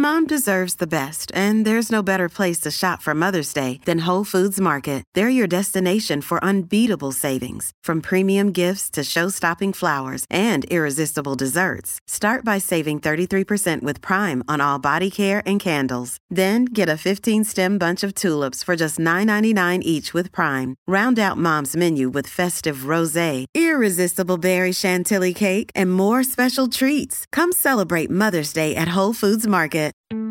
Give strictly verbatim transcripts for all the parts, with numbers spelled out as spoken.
Mom deserves the best, and there's no better place to shop for Mother's Day than Whole Foods Market. They're your destination for unbeatable savings, from premium gifts to show-stopping flowers and irresistible desserts. Start by saving thirty-three percent with Prime on all body care and candles. Then get a fifteen-stem bunch of tulips for just nine ninety-nine each with Prime. Round out Mom's menu with festive rosé, irresistible berry chantilly cake, and more special treats. Come celebrate Mother's Day at Whole Foods Market.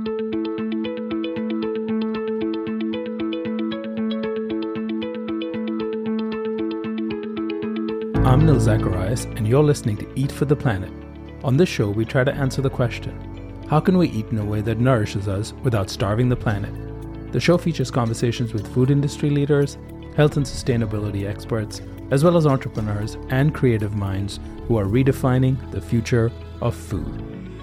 I'm Nil Zacharias, and you're listening to Eat for the Planet. On this show, we try to answer the question, how can we eat in a way that nourishes us without starving the planet? The show features conversations with food industry leaders, health and sustainability experts, as well as entrepreneurs and creative minds who are redefining the future of food.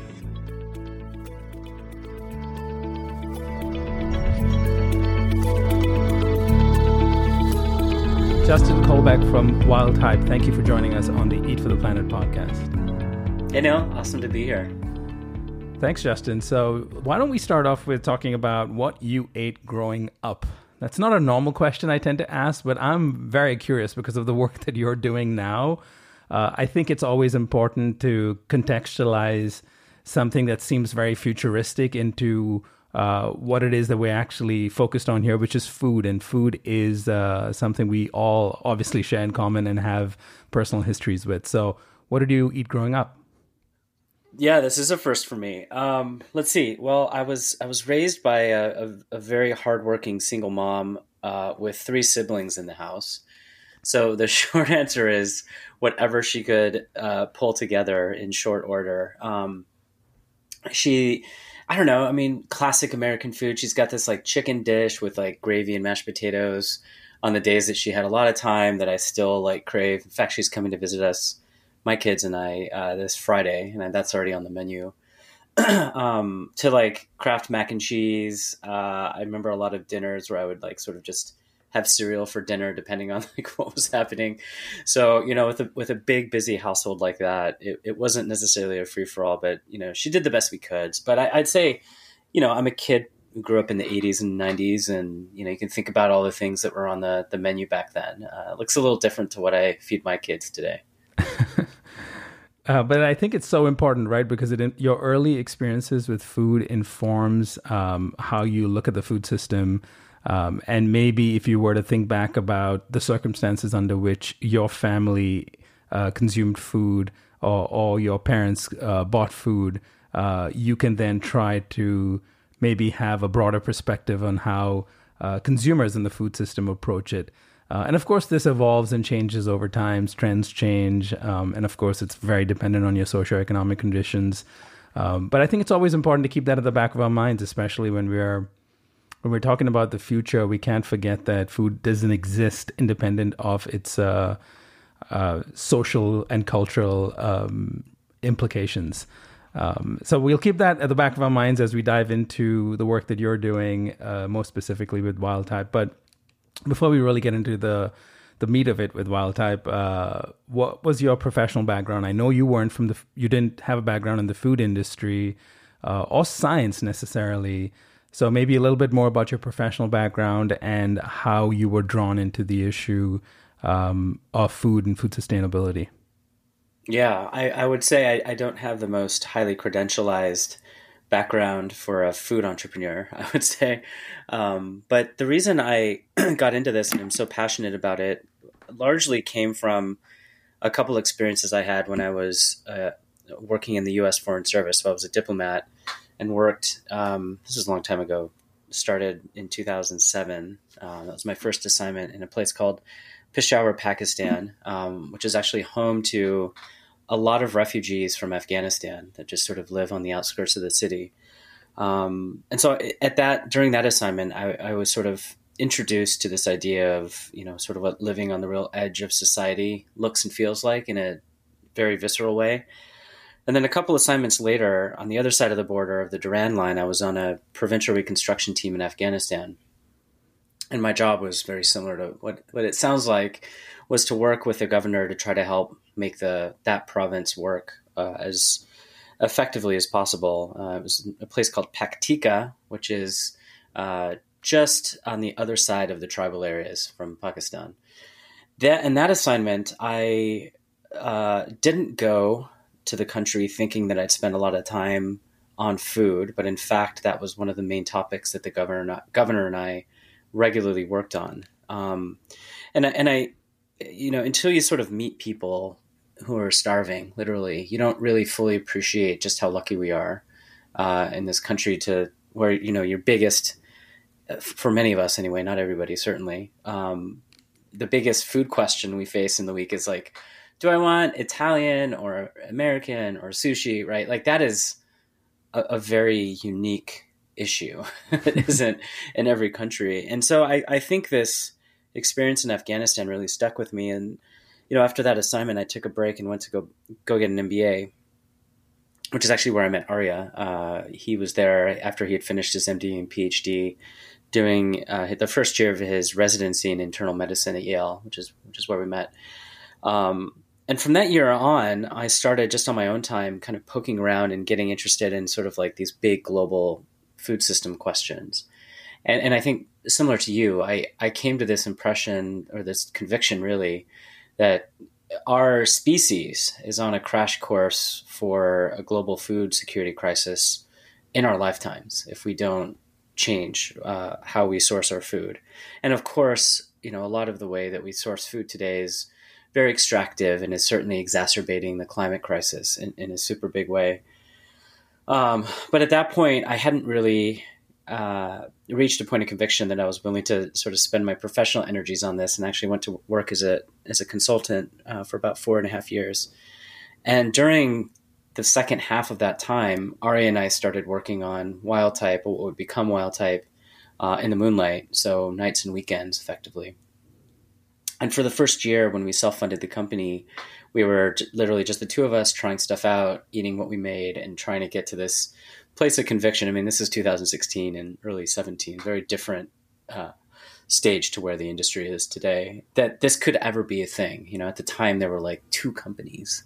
Justin Colbeck from Wild Type, thank you for joining us on the Eat for the Planet podcast. Hey Neil, awesome to be here. Thanks, Justin. So why don't we start off with talking about what you ate growing up? That's not a normal question I tend to ask, but I'm very curious because of the work that you're doing now. Uh, I think it's always important to contextualize something that seems very futuristic into uh, what it is that we're actually focused on here, which is food. And food is uh, something we all obviously share in common and have personal histories with. So what did you eat growing up? Yeah, this is a first for me. Um, let's see. Well, I was I was raised by a, a, a very hardworking single mom uh, with three siblings in the house. So the short answer is whatever she could uh, pull together in short order. Um, she, I don't know, I mean, classic American food. She's got this like chicken dish with like gravy and mashed potatoes on the days that she had a lot of time that I still like crave. In fact, she's coming to visit us, my kids and I, uh, this Friday, and that's already on the menu. um, to like craft mac and cheese. Uh, I remember a lot of dinners where I would like sort of just have cereal for dinner, depending on like what was happening. So, you know, with a, with a big, busy household like that, it, it wasn't necessarily a free for all, but, you know, she did the best we could. But I, I'd say, you know, I'm a kid who grew up in the eighties and nineties, and, you know, you can think about all the things that were on the, the menu back then. Uh, it looks a little different to what I feed my kids today. Uh, but I think it's so important, right? Because it, your early experiences with food informs um, how you look at the food system. Um, and maybe if you were to think back about the circumstances under which your family uh, consumed food or, or your parents uh, bought food, uh, you can then try to maybe have a broader perspective on how uh, consumers in the food system approach it. Uh, and of course, this evolves and changes over time. Trends change. Um, and of course, it's very dependent on your socioeconomic conditions. Um, but I think it's always important to keep that at the back of our minds, especially when we are when we're talking about the future. We can't forget that food doesn't exist independent of its uh, uh, social and cultural um, implications. Um, so we'll keep that at the back of our minds as we dive into the work that you're doing, uh, most specifically with Wild Type. But before we really get into the the meat of it with Wild Type, uh, what was your professional background? I know you weren't from the, you didn't have a background in the food industry uh, or science necessarily. So maybe a little bit more about your professional background and how you were drawn into the issue um, of food and food sustainability. Yeah, I, I would say I, I don't have the most highly credentialized background for a food entrepreneur, I would say. Um, but the reason I got into this and I'm so passionate about it largely came from a couple experiences I had when I was uh, working in the U S Foreign Service. So I was a diplomat and worked, um, this was a long time ago, started in two thousand seven. Uh, that was my first assignment in a place called Peshawar, Pakistan, um, which is actually home to a lot of refugees from Afghanistan that just sort of live on the outskirts of the city. Um, and so at that, during that assignment, I, I was sort of introduced to this idea of, you know, sort of what living on the real edge of society looks and feels like in a very visceral way. And then a couple assignments later, on the other side of the border of the Duran line, I was on a provincial reconstruction team in Afghanistan. And my job was very similar to what, what it sounds like, was to work with the governor to try to help make the that province work uh, as effectively as possible. Uh, it was a place called Paktika, which is uh, just on the other side of the tribal areas from Pakistan. That and that assignment, I uh, didn't go to the country thinking that I'd spend a lot of time on food, but in fact, that was one of the main topics that the governor governor and I regularly worked on. Um, and and I, you know, until you sort of meet people who are starving, literally, you don't really fully appreciate just how lucky we are uh, in this country to where, you know, your biggest, for many of us anyway, not everybody, certainly, um, the biggest food question we face in the week is like, do I want Italian or American or sushi, right? Like that is a, a very unique issue that isn't in every country. And so I, I think this experience in Afghanistan really stuck with me. And, you know, after that assignment, I took a break and went to go go get an M B A, which is actually where I met Arya. Uh, he was there after he had finished his M D and P H D, doing uh, the first year of his residency in internal medicine at Yale, which is which is where we met. Um, and from that year on, I started just on my own time, kind of poking around and getting interested in sort of like these big global food system questions. And, and I think similar to you, I, I came to this impression or this conviction really that our species is on a crash course for a global food security crisis in our lifetimes if we don't change uh, how we source our food. And of course, you know, a lot of the way that we source food today is very extractive and is certainly exacerbating the climate crisis in, in a super big way. Um, but at that point, I hadn't really uh, reached a point of conviction that I was willing to sort of spend my professional energies on this, and actually went to work as a as a consultant uh, for about four and a half years. And during the second half of that time, Ari and I started working on Wild Type, or what would become Wild Type, uh, in the moonlight, so nights and weekends, effectively. And for the first year, when we self-funded the company, we were j- literally just the two of us trying stuff out, eating what we made, and trying to get to this place of conviction. I mean, this is two thousand sixteen and early seventeen, very different uh, stage to where the industry is today, that this could ever be a thing. You know, at the time, there were like two companies.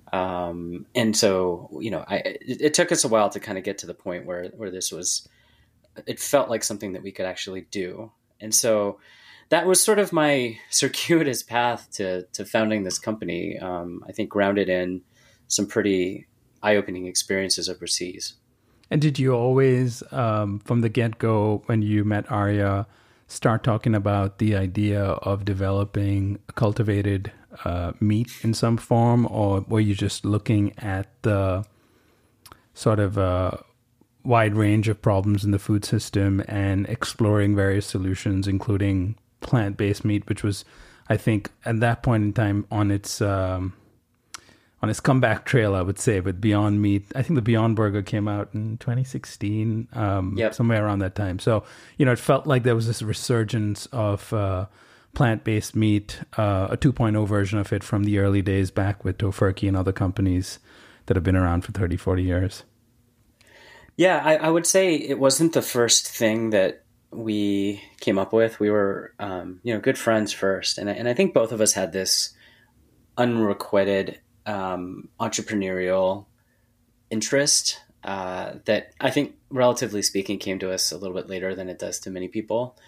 Um, and so, you know, I, it, it took us a while to kind of get to the point where, where this was, it felt like something that we could actually do. And so that was sort of my circuitous path to, to founding this company. Um, I think grounded in some pretty eye-opening experiences overseas. And did you always, um, from the get-go, when you met Arya, start talking about the idea of developing cultivated uh, meat in some form, or were you just looking at the sort of uh, wide range of problems in the food system and exploring various solutions, including plant-based meat, which was, I think, at that point in time on its um, on its comeback trail, I would say, with Beyond Meat. I think the Beyond Burger came out in twenty sixteen, um, yep. somewhere around that time. So, you know, it felt like there was this resurgence of uh, plant-based meat, uh, a two point oh version of it from the early days back with Tofurky and other companies that have been around for thirty, forty years. Yeah, I, I would say it wasn't the first thing that we came up with. We were, um, you know, good friends first. And I, and I think both of us had this unrequited um, entrepreneurial interest uh, that I think, relatively speaking, came to us a little bit later than it does to many people.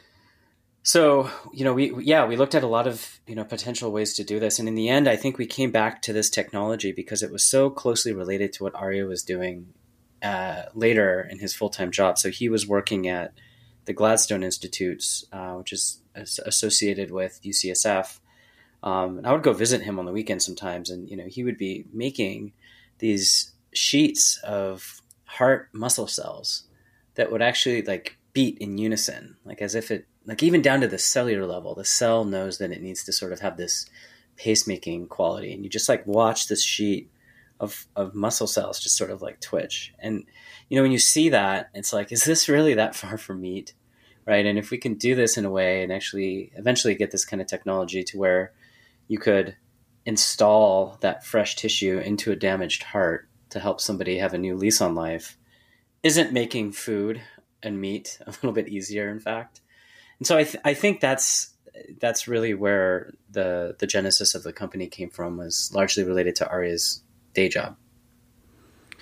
So, you know, we, yeah, we looked at a lot of, you know, potential ways to do this. And in the end, I think we came back to this technology because it was so closely related to what Arya was doing uh, later in his full-time job. So he was working at the Gladstone Institutes, uh, which is associated with U C S F. Um, and I would go visit him on the weekend sometimes, and you know he would be making these sheets of heart muscle cells that would actually like beat in unison, like as if it, like even down to the cellular level, the cell knows that it needs to sort of have this pacemaking quality, and you just like watch this sheet of of muscle cells just sort of like twitch. And you know when you see that, it's like, is this really that far from meat, right? And if we can do this in a way and actually eventually get this kind of technology to where you could install that fresh tissue into a damaged heart to help somebody have a new lease on life, isn't making food and meat a little bit easier, in fact. And so I, th- I think that's that's really where the the genesis of the company came from, was largely related to Arya's day job.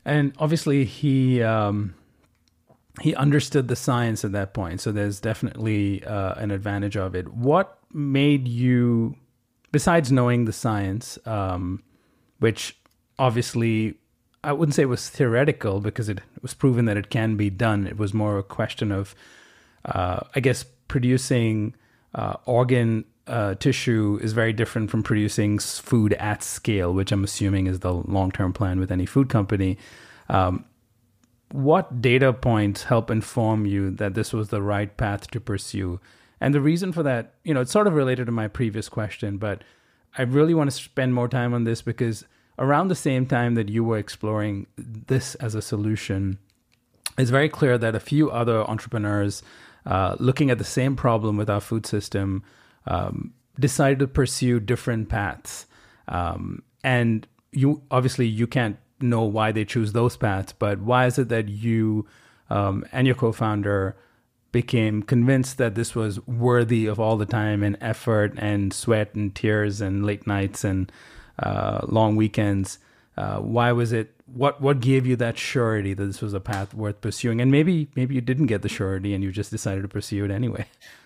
And obviously, he um, he understood the science at that point. So there's definitely uh, an advantage of it. What made you, besides knowing the science, um, which obviously I wouldn't say it was theoretical because it was proven that it can be done. It was more a question of, uh, I guess, producing uh, organ uh, tissue is very different from producing s- food at scale, which I'm assuming is the long-term plan with any food company. Um, what data points help inform you that this was the right path to pursue? And the reason for that, you know, it's sort of related to my previous question, but I really want to spend more time on this because around the same time that you were exploring this as a solution, it's very clear that a few other entrepreneurs uh, looking at the same problem with our food system um, decided to pursue different paths. Um, and you obviously you can't know why they choose those paths, but why is it that you um, and your co-founder became convinced that this was worthy of all the time and effort and sweat and tears and late nights and uh, long weekends? Uh, why was it? What what gave you that surety that this was a path worth pursuing? And maybe maybe you didn't get the surety and you just decided to pursue it anyway.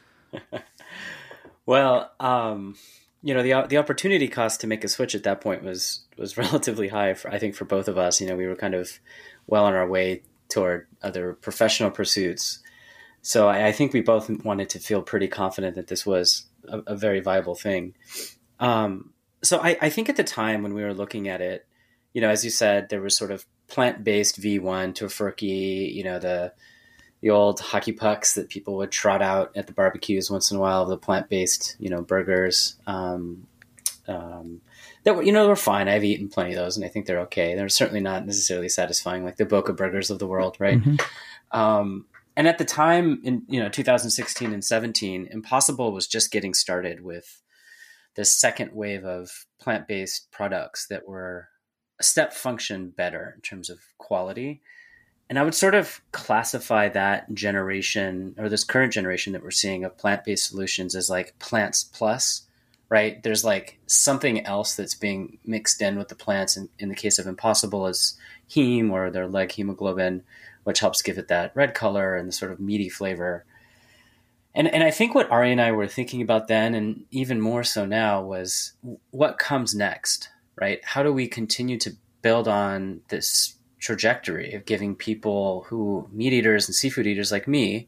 Well, um, you know, the the opportunity cost to make a switch at that point was was relatively high. For, I think for both of us, you know, we were kind of well on our way toward other professional pursuits. So I, I think we both wanted to feel pretty confident that this was a, a very viable thing. Um, so I, I think at the time when we were looking at it, you know, as you said, there was sort of plant-based V one, Tofurky, you know, the the old hockey pucks that people would trot out at the barbecues once in a while, the plant-based, you know, burgers. Um, um, that were, you know, were fine. I've eaten plenty of those, and I think they're okay. They're certainly not necessarily satisfying like the Boca burgers of the world, right? Mm-hmm. Um, and at the time, in you know, two thousand sixteen and seventeen, Impossible was just getting started with this second wave of plant-based products that were a step function better in terms of quality. And I would sort of classify that generation or this current generation that we're seeing of plant-based solutions as like plants plus, right? There's like something else that's being mixed in with the plants. And in the case of Impossible, is heme or their leg hemoglobin, which helps give it that red color and the sort of meaty flavor. And and I think what Ari and I were thinking about then, and even more so now, was what comes next, right? How do we continue to build on this trajectory of giving people who meat eaters and seafood eaters like me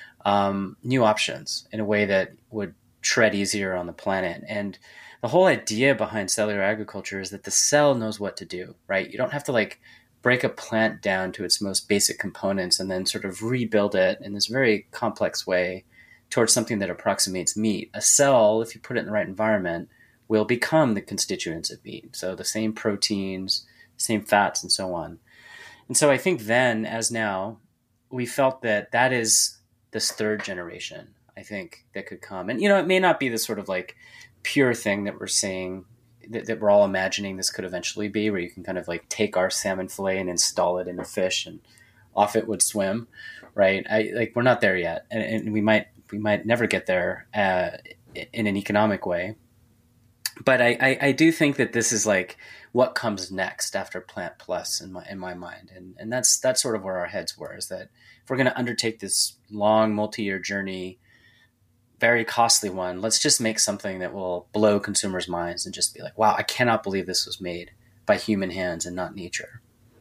um, new options in a way that would tread easier on the planet? And the whole idea behind cellular agriculture is that the cell knows what to do, right? You don't have to like break a plant down to its most basic components and then sort of rebuild it in this very complex way towards something that approximates meat. A cell, if you put it in the right environment, will become the constituents of meat. So the same proteins, same fats, and so on. And so I think then, as now, we felt that that is this third generation, I think, that could come. And, you know, it may not be the sort of like pure thing that we're saying, that, that we're all imagining this could eventually be, where you can kind of like take our salmon fillet and install it in a fish and off it would swim, right? I like we're not there yet. And, and we might we might never get there uh, in an economic way. But I, I, I do think that this is like what comes next after Plant Plus in my in my mind, and and that's that's sort of where our heads were. Is that if we're going to undertake this long multi-year journey, very costly one, let's just make something that will blow consumers' minds and just be like, wow, I cannot believe this was made by human hands and not nature.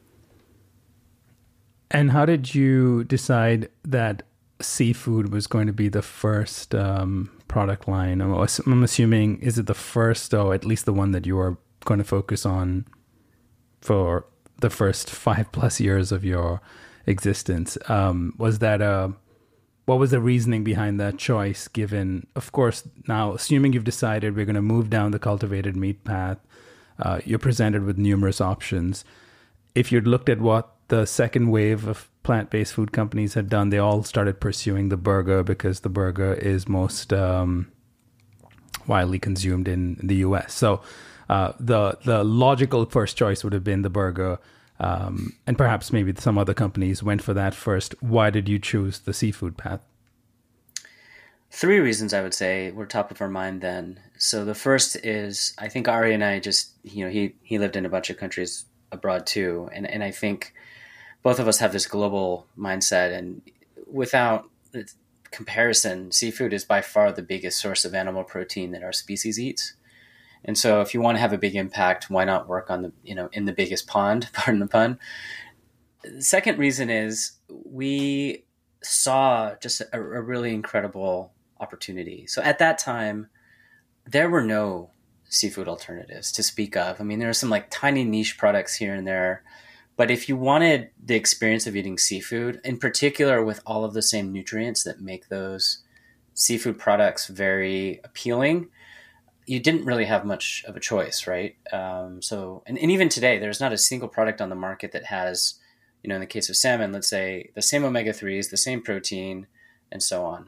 And how did you decide that seafood was going to be the first um, product line? I'm, I'm assuming, is it the first, or at least the one that you were going to focus on for the first five plus years of your existence? Um, was that a, what was the reasoning behind that choice, given, of course, now assuming you've decided we're going to move down the cultivated meat path, uh, you're presented with numerous options. If you'd looked at what the second wave of plant-based food companies had done, they all started pursuing the burger because the burger is most um, widely consumed in the U S. So uh, the the logical first choice would have been the burger, um, and perhaps maybe some other companies went for that first. Why did you choose the seafood path? Three reasons I would say were top of our mind then. So the first is, I think Ari and I just, you know, he he lived in a bunch of countries abroad too. And, and I think both of us have this global mindset, and without comparison, seafood is by far the biggest source of animal protein that our species eats. And so if you want to have a big impact, why not work on the, you know, in the biggest pond, pardon the pun. The second reason is we saw just a, a really incredible opportunity. So at that time, there were no seafood alternatives to speak of. I mean, there were some like tiny niche products here and there, but if you wanted the experience of eating seafood, in particular with all of the same nutrients that make those seafood products very appealing, you didn't really have much of a choice, right? Um, so, and, and even today, there's not a single product on the market that has, you know, in the case of salmon, let's say the same omega threes, the same protein, and so on.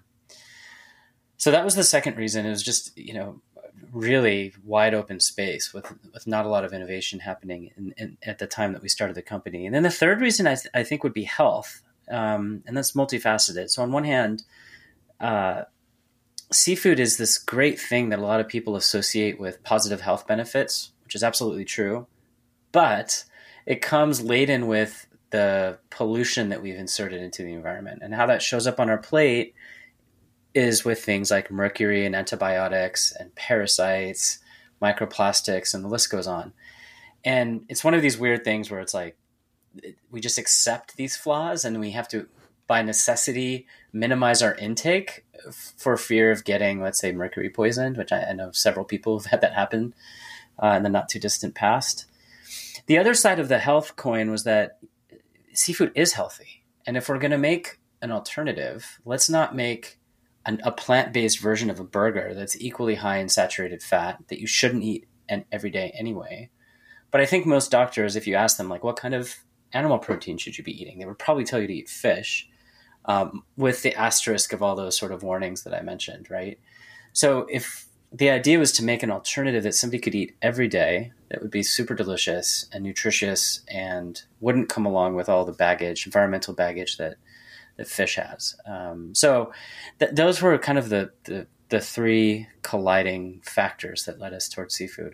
So that was the second reason. It was just, you know, really wide open space with, with not a lot of innovation happening in, in, at the time that we started the company. And then the third reason I, th- I think would be health. Um, and that's multifaceted. So on one hand, uh, seafood is this great thing that a lot of people associate with positive health benefits, which is absolutely true, but it comes laden with the pollution that we've inserted into the environment. And how that shows up on our plate is with things like mercury and antibiotics and parasites, microplastics, and the list goes on. And it's one of these weird things where it's like, we just accept these flaws and we have to, by necessity, minimize our intake for fear of getting, let's say, mercury poisoned, which I, I know several people have had that happen uh, in the not too distant past. The other side of the health coin was that seafood is healthy. And if we're going to make an alternative, let's not make an, a plant-based version of a burger that's equally high in saturated fat that you shouldn't eat an, every day anyway. But I think most doctors, if you ask them, like, what kind of animal protein should you be eating? They would probably tell you to eat fish. Um, with the asterisk of all those sort of warnings that I mentioned, right? So if the idea was to make an alternative that somebody could eat every day, that would be super delicious and nutritious and wouldn't come along with all the baggage, environmental baggage that, that fish has. Um, so th- those were kind of the, the, the three colliding factors that led us towards seafood.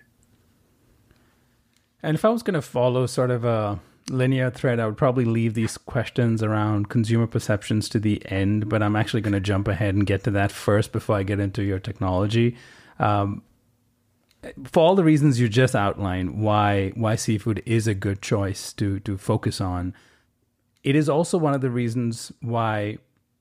And if I was going to follow sort of a linear thread, I would probably leave these questions around consumer perceptions to the end, but I'm actually going to jump ahead and get to that first before I get into your technology. Um, for all the reasons you just outlined, why why seafood is a good choice to to focus on, it is also one of the reasons why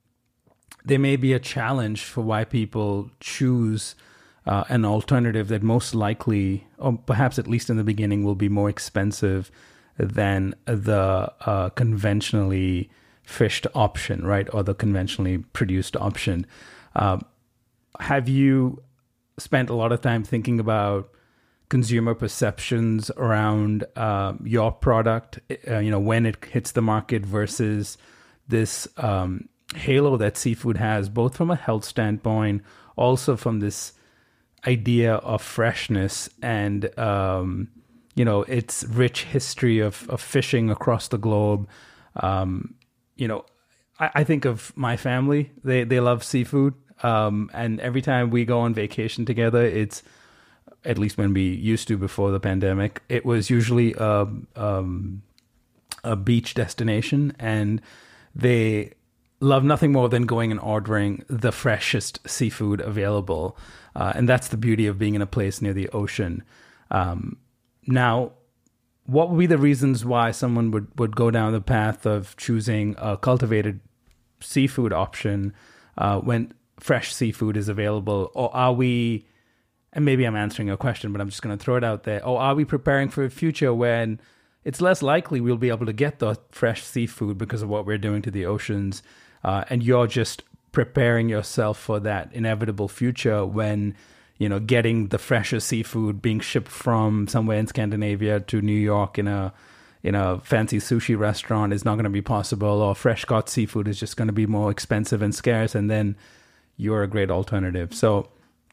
there may be a challenge for why people choose uh, an alternative that most likely, or perhaps at least in the beginning, will be more expensive than the uh, conventionally fished option, right? Or the conventionally produced option. Uh, have you spent a lot of time thinking about consumer perceptions around uh, your product, uh, you know, when it hits the market versus this um, halo that seafood has, both from a health standpoint, also from this idea of freshness and, um, you know, its rich history of, of fishing across the globe. Um, you know, I, I think of my family. They they love seafood. Um, and every time we go on vacation together, it's, at least when we used to before the pandemic, it was usually a, um, a beach destination. And they love nothing more than going and ordering the freshest seafood available. Uh, and that's the beauty of being in a place near the ocean. Um, Now, what would be the reasons why someone would, would go down the path of choosing a cultivated seafood option uh, when fresh seafood is available? Or are we, and maybe I'm answering a question, but I'm just going to throw it out there, or are we preparing for a future when it's less likely we'll be able to get the fresh seafood because of what we're doing to the oceans, uh, and you're just preparing yourself for that inevitable future when, you know, getting the freshest seafood being shipped from somewhere in Scandinavia to New York in a in a fancy sushi restaurant is not going to be possible, or fresh caught seafood is just going to be more expensive and scarce, and then you're a great alternative. So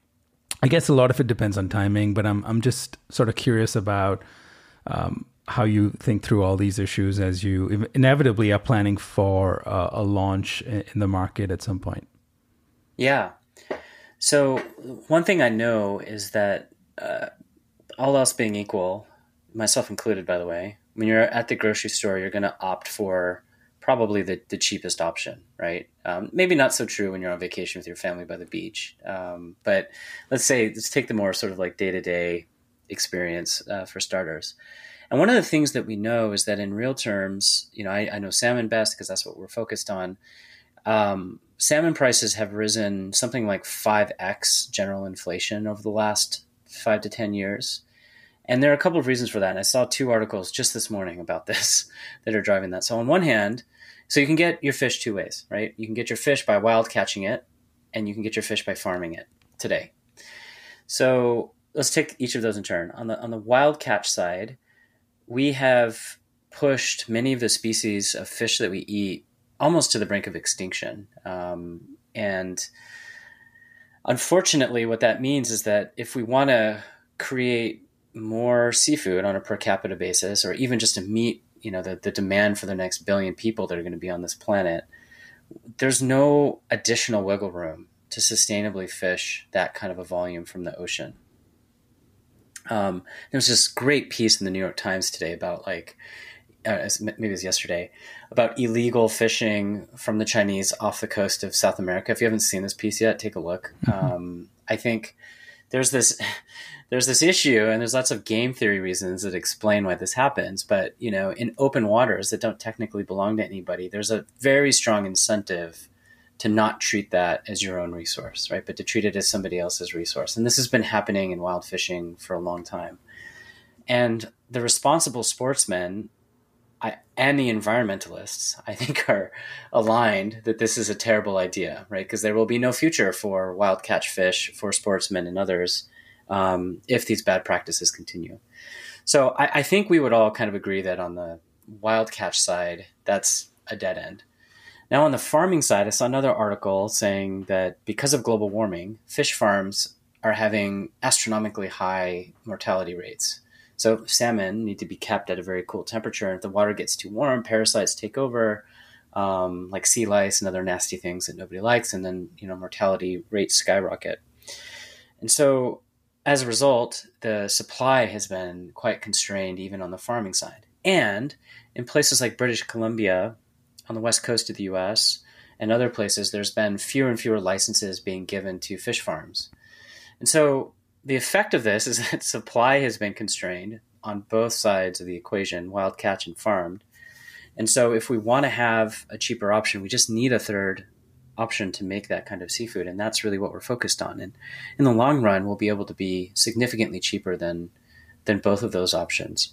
I guess a lot of it depends on timing, but I'm I'm just sort of curious about um, how you think through all these issues as you inevitably are planning for uh, a launch in the market at some point. Yeah. So one thing I know is that uh, all else being equal, myself included, by the way, when you're at the grocery store, you're going to opt for probably the, the cheapest option, right? Um, maybe not so true when you're on vacation with your family by the beach. Um, but let's say, let's take the more sort of like day-to-day experience uh, for starters. And one of the things that we know is that in real terms, you know, I, I know salmon best because that's what we're focused on. Um, salmon prices have risen something like five x general inflation over the last five to ten years. And there are a couple of reasons for that. And I saw two articles just this morning about this that are driving that. So on one hand, so you can get your fish two ways, right? You can get your fish by wild catching it, and you can get your fish by farming it today. So let's take each of those in turn. On the on the wild catch side, we have pushed many of the species of fish that we eat almost to the brink of extinction. Um, and unfortunately, what that means is that if we want to create more seafood on a per capita basis, or even just to meet, you know, the, the demand for the next billion people that are going to be on this planet, there's no additional wiggle room to sustainably fish that kind of a volume from the ocean. Um, there was this great piece in the New York Times today about like, uh, maybe it was yesterday, about illegal fishing from the Chinese off the coast of South America. If you haven't seen this piece yet, take a look. Mm-hmm. Um, I think there's this, there's this issue, and there's lots of game theory reasons that explain why this happens. But, you know, in open waters that don't technically belong to anybody, there's a very strong incentive to not treat that as your own resource, right? But to treat it as somebody else's resource. And this has been happening in wild fishing for a long time. And the responsible sportsmen I, and the environmentalists, I think, are aligned that this is a terrible idea, right? Because there will be no future for wild catch fish, for sportsmen and others, um, if these bad practices continue. So I, I think we would all kind of agree that on the wild catch side, that's a dead end. Now, on the farming side, I saw another article saying that because of global warming, fish farms are having astronomically high mortality rates. So salmon need to be kept at a very cool temperature. And if the water gets too warm, parasites take over, um, like sea lice and other nasty things that nobody likes. And then, you know, mortality rates skyrocket. And so as a result, the supply has been quite constrained even on the farming side. And in places like British Columbia, on the west coast of the U S, and other places, there's been fewer and fewer licenses being given to fish farms. And so the effect of this is that supply has been constrained on both sides of the equation, wild catch and farmed. And so if we want to have a cheaper option, we just need a third option to make that kind of seafood. And that's really what we're focused on. And in the long run, we'll be able to be significantly cheaper than, than both of those options.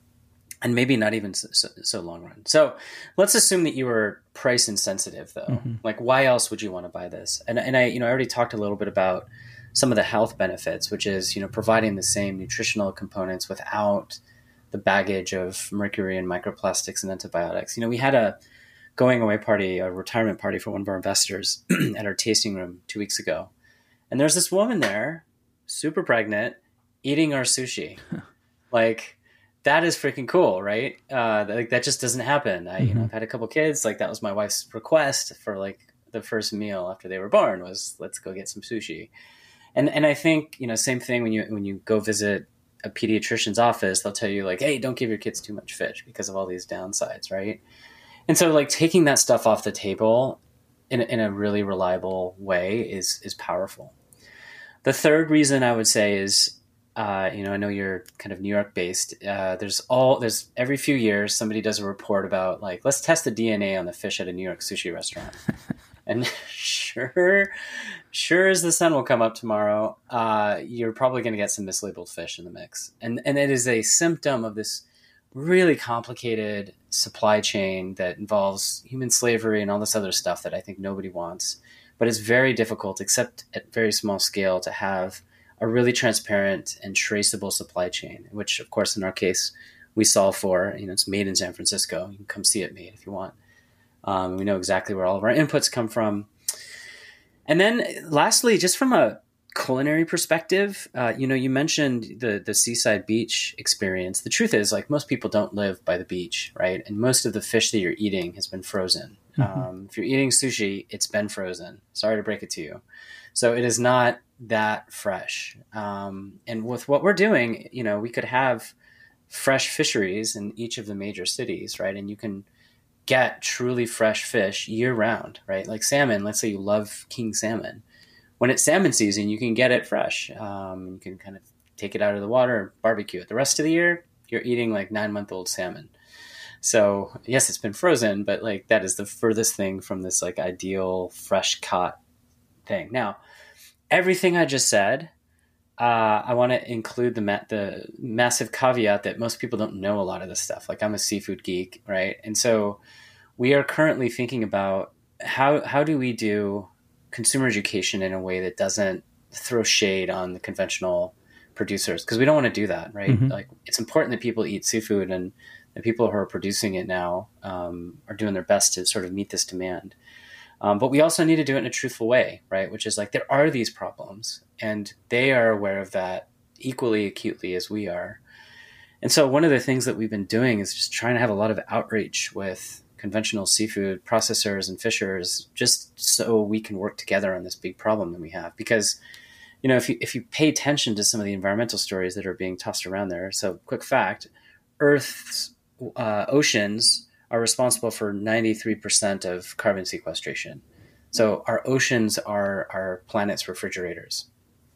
And maybe not even so, so, so long run. So let's assume that you were price insensitive, though. Mm-hmm. Like, why else would you want to buy this? And and I, you know, I already talked a little bit about some of the health benefits, which is, you know, providing the same nutritional components without the baggage of mercury and microplastics and antibiotics. You know, we had a going away party, a retirement party for one of our investors at our tasting room two weeks ago, and there's this woman there, super pregnant, eating our sushi, like. That is freaking cool, right? Uh, like that just doesn't happen. I, you know, I've had a couple kids. Like that was my wife's request for like the first meal after they were born was let's go get some sushi. And and I think, you know, same thing when you when you go visit a pediatrician's office, they'll tell you like, hey, don't give your kids too much fish because of all these downsides, right? And so like taking that stuff off the table in in a really reliable way is is powerful. The third reason I would say is. Uh, you know, I know you're kind of New York based. Uh, there's all, there's every few years somebody does a report about like, let's test the D N A on the fish at a New York sushi restaurant. And sure, sure as the sun will come up tomorrow, uh, you're probably going to get some mislabeled fish in the mix. And, and it is a symptom of this really complicated supply chain that involves human slavery and all this other stuff that I think nobody wants, but it's very difficult, except at very small scale, to have a really transparent and traceable supply chain, which of course in our case we solve for. You know, it's made in San Francisco. You can come see it made if you want. Um, we know exactly where all of our inputs come from. And then lastly, just from a culinary perspective, uh, you know, you mentioned the the seaside beach experience. The truth is, like, most people don't live by the beach, right? And most of the fish that you're eating has been frozen. Mm-hmm. Um, if you're eating sushi, it's been frozen. Sorry to break it to you. So it is not that fresh. Um, and with what we're doing, you know, we could have fresh fisheries in each of the major cities, right? And you can get truly fresh fish year round, right? Like salmon, let's say you love king salmon. When it's salmon season, you can get it fresh. Um, you can kind of take it out of the water and barbecue it. The rest of the year, you're eating like nine month old salmon. So yes, it's been frozen, but like that is the furthest thing from this like ideal fresh caught thing. Now, everything I just said, uh, I want to include the ma- the massive caveat that most people don't know a lot of this stuff. Like I'm a seafood geek, right? And so we are currently thinking about how how do we do consumer education in a way that doesn't throw shade on the conventional producers, because we don't want to do that, right? Mm-hmm. Like it's important that people eat seafood, and the people who are producing it now um, are doing their best to sort of meet this demand. Um, but we also need to do it in a truthful way, right? Which is like, there are these problems and they are aware of that equally acutely as we are. And so one of the things that we've been doing is just trying to have a lot of outreach with conventional seafood processors and fishers, just so we can work together on this big problem that we have. Because, you know, if you, if you pay attention to some of the environmental stories that are being tossed around there, so quick fact, Earth's uh, oceans are responsible for ninety-three percent of carbon sequestration. So our oceans are our planet's refrigerators.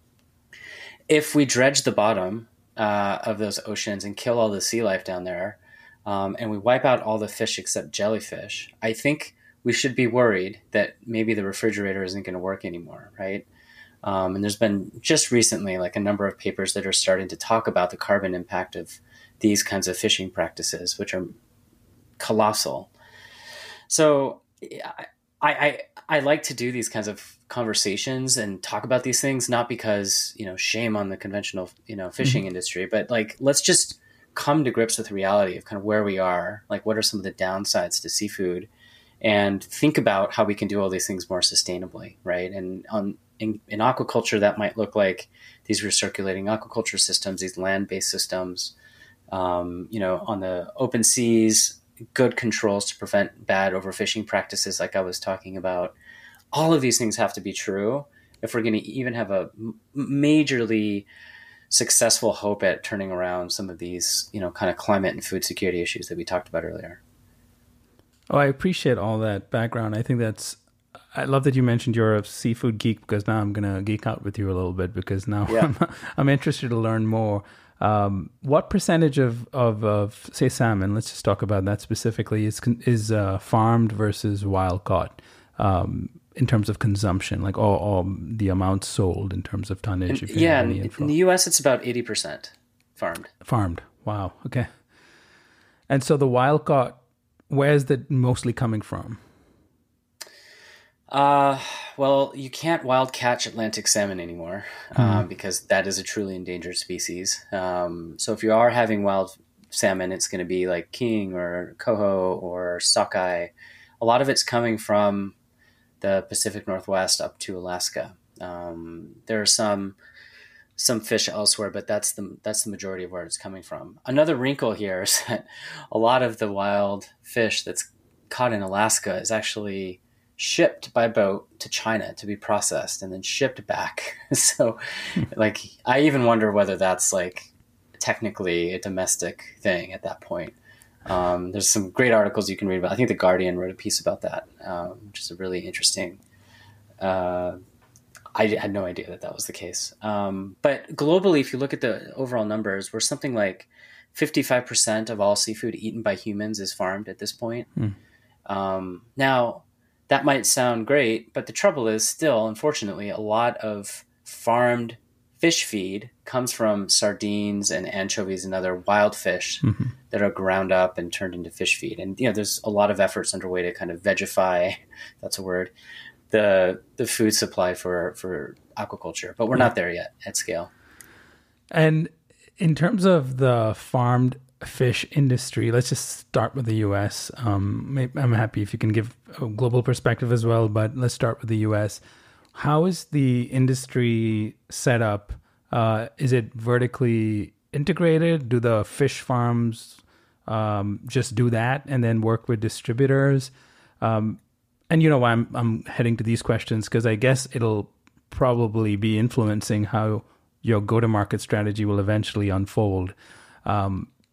If we dredge the bottom uh, of those oceans and kill all the sea life down there, um, and we wipe out all the fish except jellyfish, I think we should be worried that maybe the refrigerator isn't going to work anymore, right? Um, and there's been just recently like a number of papers that are starting to talk about the carbon impact of these kinds of fishing practices, which are colossal. So I, I, I like to do these kinds of conversations and talk about these things, not because, you know, shame on the conventional, you know, fishing mm-hmm. industry, but like, let's just come to grips with the reality of kind of where we are, like what are some of the downsides to seafood, and think about how we can do all these things more sustainably, right? And on in, in aquaculture, that might look like these recirculating aquaculture systems, these land-based systems. Um, you know, on the open seas, good controls to prevent bad overfishing practices like I was talking about. All of these things have to be true if we're going to even have a majorly successful hope at turning around some of these, you know, kind of climate and food security issues that we talked about earlier. Oh, I appreciate all that background. I think that's, I love that you mentioned you're a seafood geek, because now I'm going to geek out with you a little bit, because now yeah. I'm, I'm interested to learn more. Um, what percentage of, of, of, say, salmon, let's just talk about that specifically, is is uh, farmed versus wild caught um, in terms of consumption, like all, all the amounts sold in terms of tonnage? And, yeah, in, in the U S it's about eighty percent farmed. Farmed, wow, okay. And so the wild caught, where's that mostly coming from? Uh, well, you can't wild catch Atlantic salmon anymore, um, mm. because that is a truly endangered species. Um, so if you are having wild salmon, it's going to be like king or coho or sockeye. A lot of it's coming from the Pacific Northwest up to Alaska. Um, there are some some fish elsewhere, but that's the that's the majority of where it's coming from. Another wrinkle here is that a lot of the wild fish that's caught in Alaska is actually shipped by boat to China to be processed and then shipped back. So like, I even wonder whether that's like technically a domestic thing at that point. Um, there's some great articles you can read about. I think The Guardian wrote a piece about that, um, which is a really interesting, uh, I had no idea that that was the case. Um, but globally, if you look at the overall numbers, we're something like fifty-five percent of all seafood eaten by humans is farmed at this point. Mm. Um, now, that might sound great, but the trouble is still, unfortunately, a lot of farmed fish feed comes from sardines and anchovies and other wild fish mm-hmm. that are ground up and turned into fish feed. And, you know, there's a lot of efforts underway to kind of vegify, that's a word, the the food supply for, for aquaculture. But we're yeah. not there yet at scale. And in terms of the farmed fish industry, let's just start with the U S. Um, I'm happy if you can give a global perspective as well, but let's start with the U S. How is the industry set up? Uh, is it vertically integrated? Do the fish farms um, just do that and then work with distributors? Um, and you know, I'm I'm heading to these questions because I guess it'll probably be influencing how your go-to-market strategy will eventually unfold. Um,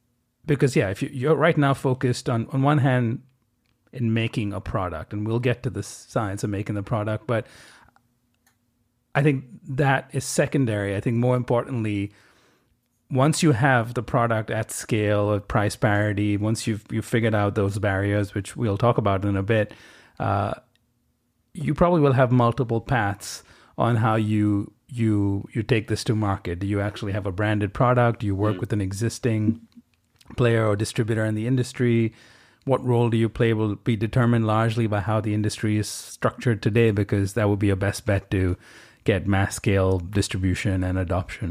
because yeah, if you, you're right now focused on, on one hand, in making a product, and we'll get to the science of making the product, but I think that is secondary. I think more importantly, once you have the product at scale, at price parity, once you've you've figured out those barriers, which we'll talk about in a bit, uh, you probably will have multiple paths on how you you you take this to market. Do you actually have a branded product? Do you work mm. with an existing player or distributor in the industry? What role do you play will be determined largely by how the industry is structured today, because that would be your best bet to get mass scale distribution and adoption.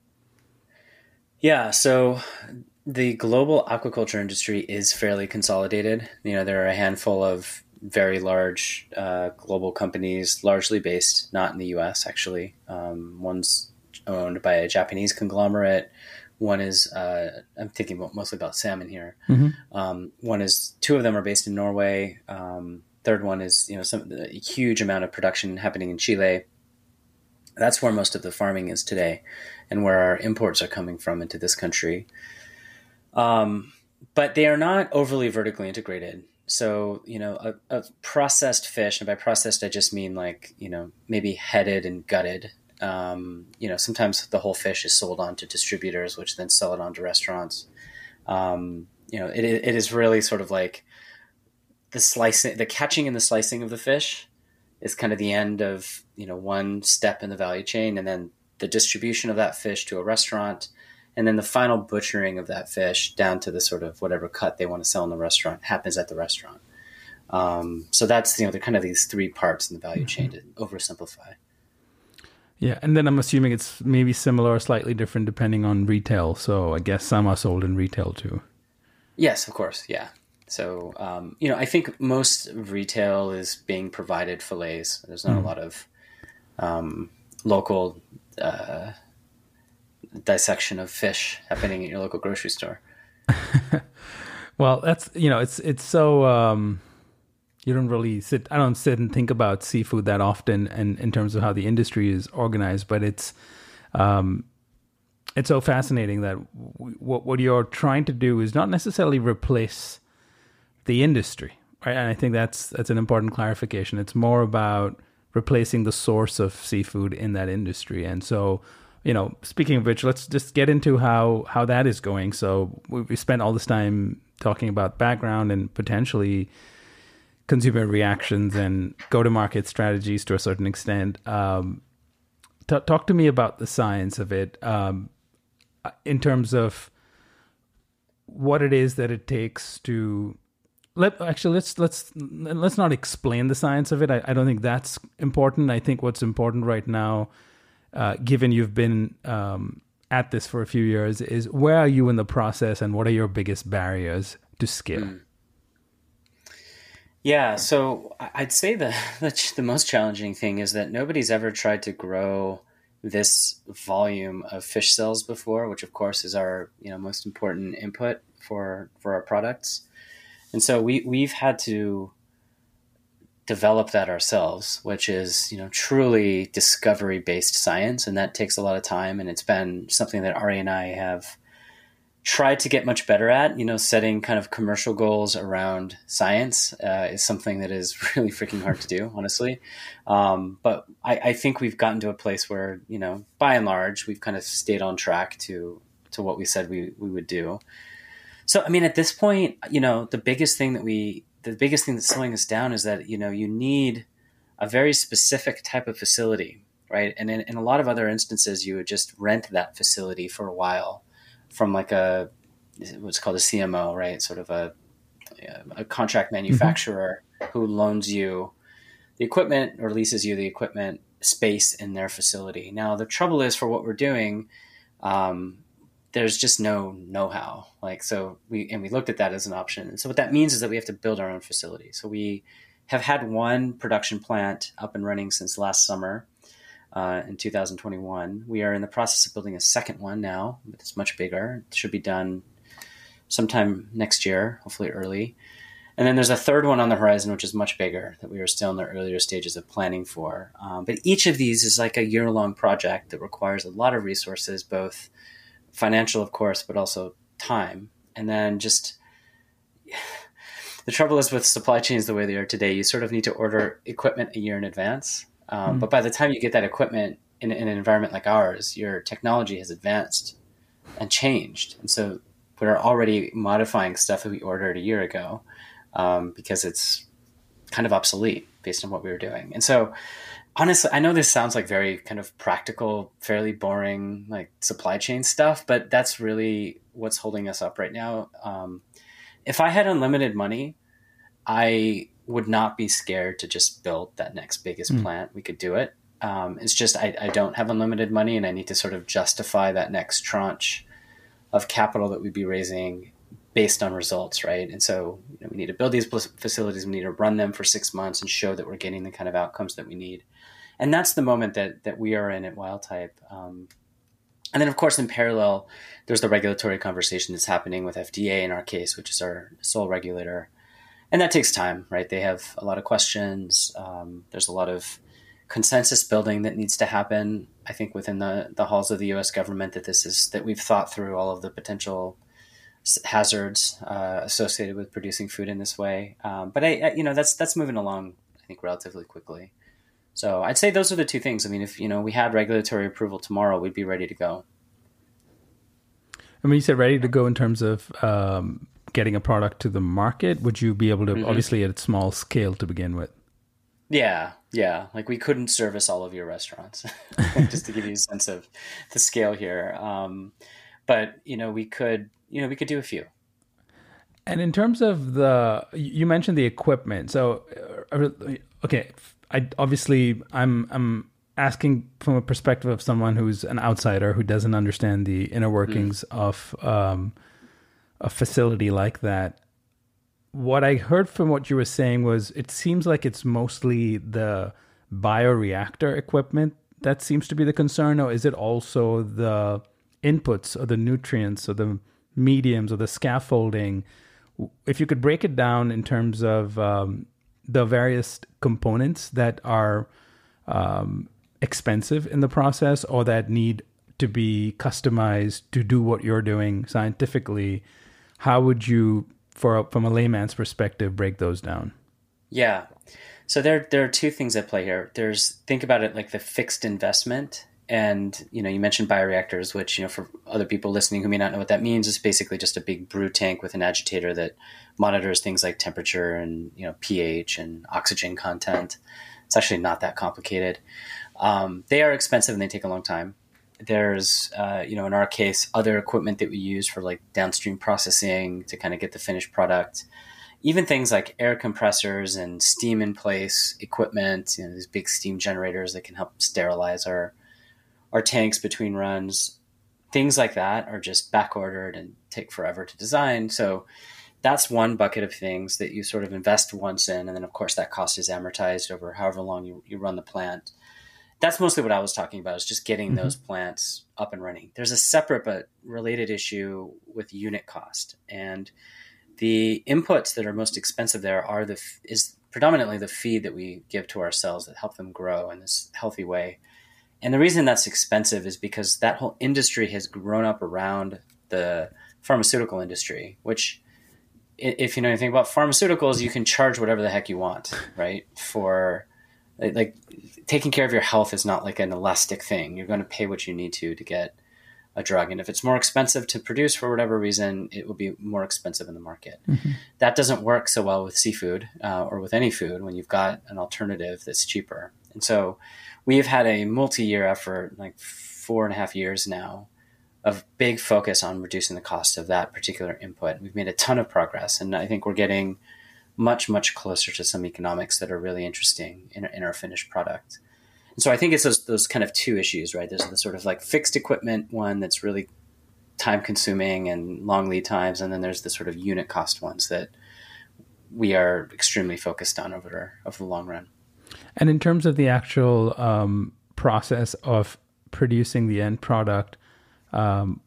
Yeah, so the global aquaculture industry is fairly consolidated. You know, there are a handful of very large uh, global companies, largely based not in the U S, actually. Um, one's owned by a Japanese conglomerate. One is, uh, I'm thinking mostly about salmon here. Mm-hmm. Um, one is, two of them are based in Norway. Um, third one is, you know, some a huge amount of production happening in Chile. That's where most of the farming is today, and where our imports are coming from into this country. Um, but they are not overly vertically integrated. So, you know, a, a processed fish, and by processed, I just mean like, you know, maybe headed and gutted. Um, you know, sometimes the whole fish is sold on to distributors, which then sell it on to restaurants. Um, you know, it, it is really sort of like the slicing, the catching and the slicing of the fish is kind of the end of, you know, one step in the value chain, and then the distribution of that fish to a restaurant, and then the final butchering of that fish down to the sort of whatever cut they want to sell in the restaurant happens at the restaurant. Um, so that's, you know, they're kind of these three parts in the value chain, to oversimplify. Yeah, and then I'm assuming it's maybe similar or slightly different depending on retail. So I guess some are sold in retail too. Yes, of course. Yeah. So, um, you know, I think most retail is being provided fillets. There's not mm. a lot of um, local uh, dissection of fish happening at your local grocery store. Well, that's, you know, it's it's so... Um... You don't really sit, I don't sit and think about seafood that often, and in terms of how the industry is organized, but it's um, it's so fascinating that w- what what you're trying to do is not necessarily replace the industry, right? And I think that's that's an important clarification. It's more about replacing the source of seafood in that industry. And so, you know, speaking of which, let's just get into how, how that is going. So we, we spent all this time talking about background and potentially consumer reactions and go-to-market strategies to a certain extent. Um, t- talk to me about the science of it, um, in terms of what it is that it takes to. Let actually let's let's let's not explain the science of it. I, I don't think that's important. I think what's important right now, uh, given you've been um, at this for a few years, is where are you in the process, and what are your biggest barriers to scale? Mm. Yeah, so I'd say the, the the most challenging thing is that nobody's ever tried to grow this volume of fish cells before, which of course is our, you know, most important input for for our products. And so we we've had to develop that ourselves, which is, you know, truly discovery based science, and that takes a lot of time. And it's been something that Ari and I have tried to get much better at. You know, setting kind of commercial goals around science uh, is something that is really freaking hard to do, honestly. Um, but I, I think we've gotten to a place where, you know, by and large, we've kind of stayed on track to to what we said we, we would do. So, I mean, at this point, you know, the biggest thing that we, the biggest thing that's slowing us down is that, you know, you need a very specific type of facility, right? And in, in a lot of other instances, you would just rent that facility for a while from like a, what's called a C M O, right? Sort of a, a contract manufacturer mm-hmm. who loans you the equipment or leases you the equipment space in their facility. Now, the trouble is, for what we're doing, um, there's just no know-how. Like, so we, and we looked at that as an option. And so what that means is that we have to build our own facility. So we have had one production plant up and running since last summer. Uh, in two thousand twenty-one. We are in the process of building a second one now, but it's much bigger. It should be done sometime next year, hopefully early. And then there's a third one on the horizon, which is much bigger, that we are still in the earlier stages of planning for. Um, but each of these is like a year-long project that requires a lot of resources, both financial, of course, but also time. And then just the trouble is with supply chains the way they are today, you sort of need to order equipment a year in advance. Um, mm. But by the time you get that equipment in, in an environment like ours, your technology has advanced and changed. And so we're already modifying stuff that we ordered a year ago um, because it's kind of obsolete based on what we were doing. And so honestly, I know this sounds like very kind of practical, fairly boring, like supply chain stuff, but that's really what's holding us up right now. Um, if I had unlimited money, I would not be scared to just build that next biggest mm. plant. We could do it. Um, it's just I, I don't have unlimited money, and I need to sort of justify that next tranche of capital that we'd be raising based on results, right? And so you know, we need to build these facilities, we need to run them for six months and show that we're getting the kind of outcomes that we need. And that's the moment that that we are in at Wildtype. Um, and then, of course, in parallel, there's the regulatory conversation that's happening with F D A in our case, which is our sole regulator. And that takes time, right? They have a lot of questions. Um, there's a lot of consensus building that needs to happen, I think, within the, the halls of the U S government, that this is that we've thought through all of the potential hazards uh, associated with producing food in this way. Um, but I, I, you know, that's that's moving along, I think, relatively quickly. So I'd say those are the two things. I mean, if you know we had regulatory approval tomorrow, we'd be ready to go. And when you said ready to go in terms of um, getting a product to the market, would you be able to, mm-hmm. obviously at a small scale to begin with? Yeah, yeah. Like we couldn't service all of your restaurants, just to give you a sense of the scale here. Um, but you know, we could, you know, we could do a few. And in terms of the, you mentioned the equipment. So, uh, okay, I obviously I'm I'm asking from a perspective of someone who's an outsider who doesn't understand the inner workings mm. of um, a facility like that. What I heard from what you were saying was it seems like it's mostly the bioreactor equipment that seems to be the concern, or is it also the inputs or the nutrients or the mediums or the scaffolding? If you could break it down in terms of um, the various components that are um, expensive in the process or that need to be customized to do what you're doing scientifically, how would you, for from a layman's perspective, break those down? Yeah. So there, there are two things at play here. There's, think about it like the fixed investment. And, you know, you mentioned bioreactors, which, you know, for other people listening who may not know what that means, is basically just a big brew tank with an agitator that monitors things like temperature and, you know, pH and oxygen content. It's actually not that complicated. Um, they are expensive and they take a long time. There's, uh, you know, in our case, other equipment that we use for like downstream processing to kind of get the finished product. Even things like air compressors and steam in place equipment, you know, these big steam generators that can help sterilize our our tanks between runs. Things like that are just back ordered and take forever to design. So that's one bucket of things that you sort of invest once in. And then of course that cost is amortized over however long you, you run the plant. That's mostly what I was talking about, is just getting mm-hmm. those plants up and running. There's a separate but related issue with unit cost. And the inputs that are most expensive there are the is predominantly the feed that we give to our cells that help them grow in this healthy way. And the reason that's expensive is because that whole industry has grown up around the pharmaceutical industry, which, if you know anything about pharmaceuticals, you can charge whatever the heck you want, right? For like taking care of your health is not like an elastic thing. You're going to pay what you need to to get a drug. And if it's more expensive to produce for whatever reason, it will be more expensive in the market. Mm-hmm. That doesn't work so well with seafood uh, or with any food when you've got an alternative that's cheaper. And so we've had a multi-year effort, like four and a half years now, of big focus on reducing the cost of that particular input. We've made a ton of progress, and I think we're getting much, much closer to some economics that are really interesting in, in our finished product. And so I think it's those, those kind of two issues, right? There's the sort of like fixed equipment one that's really time consuming and long lead times. And then there's the sort of unit cost ones that we are extremely focused on over, over the long run. And in terms of the actual um, process of producing the end product, um,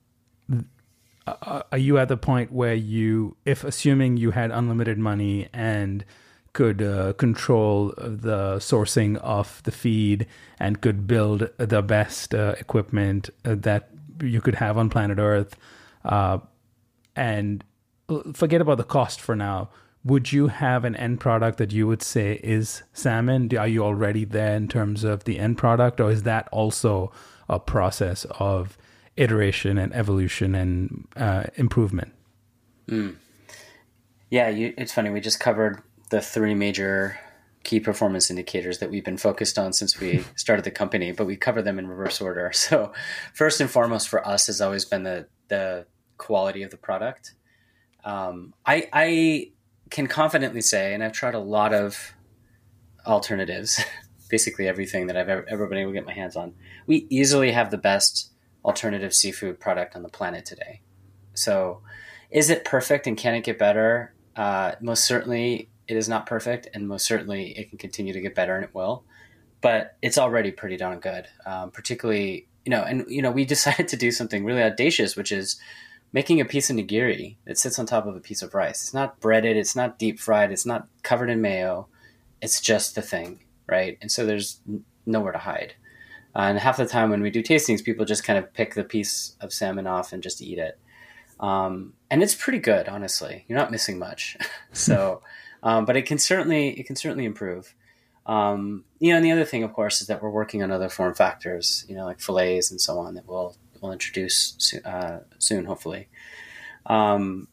are you at the point where you, if assuming you had unlimited money and could uh, control the sourcing of the feed and could build the best uh, equipment that you could have on planet Earth, uh, and forget about the cost for now. Would you have an end product that you would say is salmon? Are you already there in terms of the end product, or is that also a process of iteration and evolution and uh, improvement? Mm. Yeah, you, it's funny. We just covered the three major key performance indicators that we've been focused on since we started the company, but we cover them in reverse order. So first and foremost for us has always been the, the quality of the product. Um, I, I can confidently say, and I've tried a lot of alternatives, basically everything that I've ever, ever been able to get my hands on. We easily have the best alternative seafood product on the planet today. So is it perfect and can it get better? Uh, most certainly it is not perfect, and most certainly it can continue to get better, and it will, but it's already pretty darn good. Um, particularly, you know, and, you know, we decided to do something really audacious, which is making a piece of nigiri that sits on top of a piece of rice. It's not breaded. It's not deep fried. It's not covered in mayo. It's just the thing, right? And so there's n- nowhere to hide. Uh, and half the time when we do tastings, people just kind of pick the piece of salmon off and just eat it. Um, and it's pretty good, honestly. You're not missing much. so, um, but it can certainly, it can certainly improve. Um, you know, and the other thing, of course, is that we're working on other form factors, you know, like fillets and so on that we'll, we'll introduce so, uh, soon, hopefully. Um,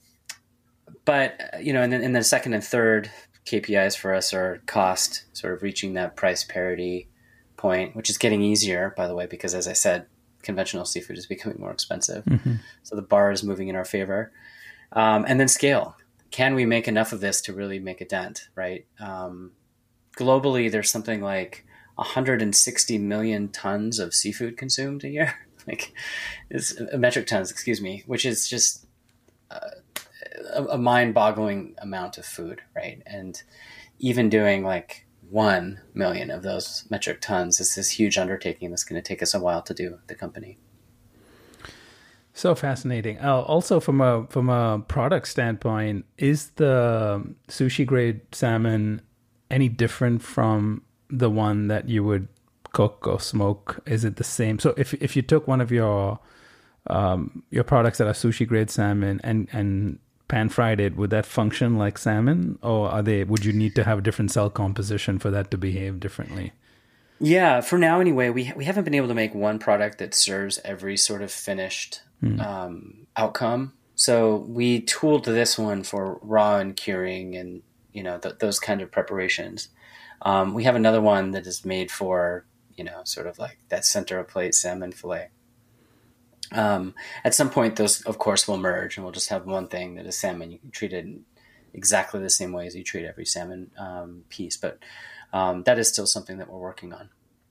but, you know, and then, and the second and third K P Is for us are cost, sort of reaching that price parity point, which is getting easier, by the way, because as I said, conventional seafood is becoming more expensive. Mm-hmm. So the bar is moving in our favor. Um, and then scale. Can we make enough of this to really make a dent, right? Um, globally, there's something like one hundred sixty million tons of seafood consumed a year. like it's uh, metric tons, excuse me, which is just uh, a, a mind-boggling amount of food, right? And even doing like one million of those metric tons is this huge undertaking that's going to take us a while to do at the company. So fascinating. Uh, also, from a from a product standpoint, is the sushi grade salmon any different from the one that you would cook or smoke? Is it the same? So, if if you took one of your um, your products that are sushi grade salmon and and pan fried it, would that function like salmon, or are they? Would you need to have a different cell composition for that to behave differently? Yeah, for now anyway, we we haven't been able to make one product that serves every sort of finished mm. um, outcome. So we tooled this one for raw and curing, and you know th- those kind of preparations. Um, we have another one that is made for you know sort of like that center of plate salmon fillet. Um, at some point, those of course will merge, and we'll just have one thing that is salmon. You can treat it in exactly the same way as you treat every salmon um, piece, but. Um, that is still something that we're working on.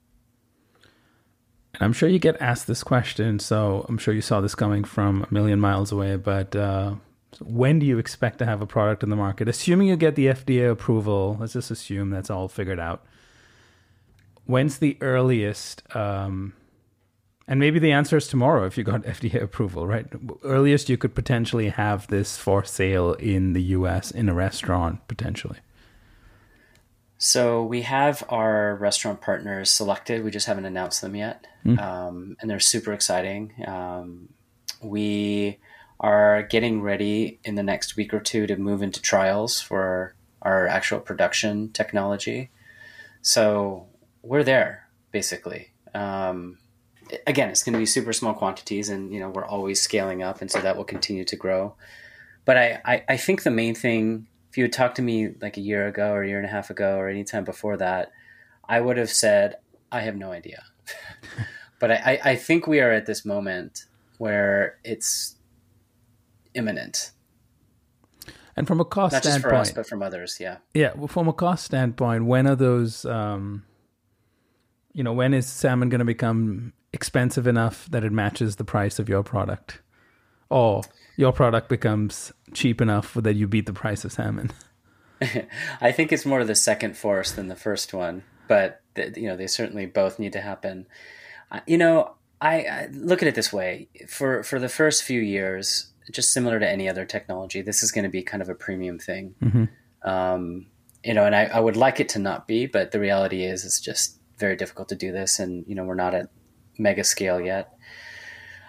And I'm sure you get asked this question, so I'm sure you saw this coming from a million miles away, but uh, when do you expect to have a product in the market? Assuming you get the F D A approval, let's just assume that's all figured out. When's the earliest, um, and maybe the answer is tomorrow if you got F D A approval, right? Earliest you could potentially have this for sale in the U S in a restaurant, potentially. So we have our restaurant partners selected. We just haven't announced them yet. Mm. Um, and they're super exciting. Um, we are getting ready in the next week or two to move into trials for our actual production technology. So we're there, basically. Um, again, it's going to be super small quantities, and you know we're always scaling up, and so that will continue to grow. But I, I, I think the main thing, if you had talked to me like a year ago or a year and a half ago or any time before that, I would have said, I have no idea. But I, I think we are at this moment where it's imminent. And from a cost Not standpoint. Not just for us, but from others, yeah. Yeah, well, from a cost standpoint, when are those, um, you know, when is salmon going to become expensive enough that it matches the price of your product? Or your product becomes cheap enough that you beat the price of salmon? I think it's more the second force than the first one, but th- you know they certainly both need to happen. Uh, you know, I, I look at it this way: for for the first few years, just similar to any other technology, this is going to be kind of a premium thing. Mm-hmm. Um, you know, and I, I would like it to not be, but the reality is, it's just very difficult to do this, and you know, we're not at mega scale yet.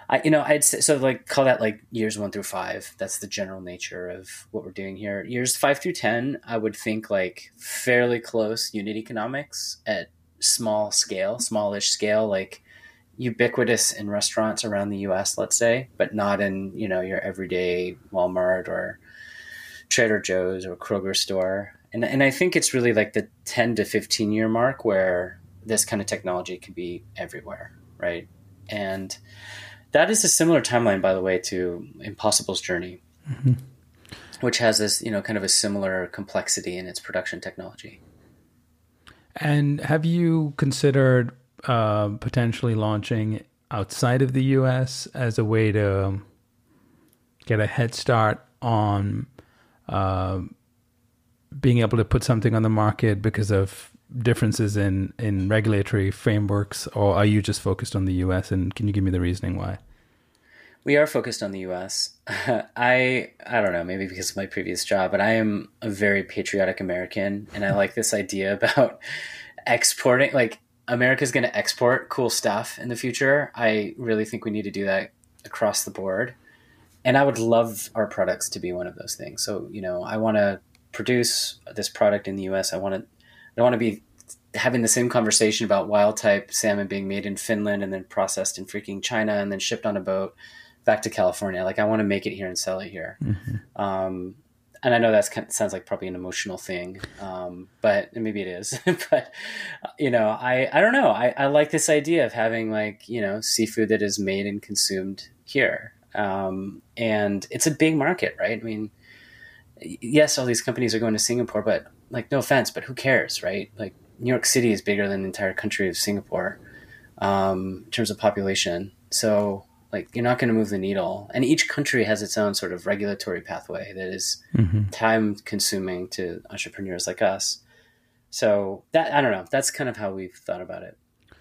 I, you know, I'd say, so like call that like years one through five. That's the general nature of what we're doing here. Years five through ten, I would think like fairly close unit economics at small scale, smallish scale, like ubiquitous in restaurants around the U S, let's say, but not in, you know, your everyday Walmart or Trader Joe's or Kroger store. And, and I think it's really like the ten to fifteen year mark where this kind of technology could be everywhere, right? And that is a similar timeline, by the way, to Impossible's journey, mm-hmm. which has this, you know, kind of a similar complexity in its production technology. And have you considered uh, potentially launching outside of the U S as a way to get a head start on uh, being able to put something on the market because of differences in, in regulatory frameworks, or are you just focused on the U S? And can you give me the reasoning why? We are focused on the U S. I I don't know, maybe because of my previous job, but I am a very patriotic American, and I like this idea about exporting. Like, America's going to export cool stuff in the future. I really think we need to do that across the board, and I would love our products to be one of those things. So, you know, I want to produce this product in the U S. I want to. I don't want to be having the same conversation about wild type salmon being made in Finland and then processed in freaking China and then shipped on a boat back to California. Like, I want to make it here and sell it here. Mm-hmm. Um, and I know that kind of sounds like probably an emotional thing, um, but maybe it is. But, you know, I, I don't know. I, I like this idea of having, like, you know, seafood that is made and consumed here. Um, and it's a big market, right? I mean, yes, all these companies are going to Singapore, but, like, no offense, but who cares, right? Like, New York City is bigger than the entire country of Singapore um, in terms of population. So, like, you're not going to move the needle. And each country has its own sort of regulatory pathway that is mm-hmm. time consuming to entrepreneurs like us. So that, I don't know, that's kind of how we've thought about it.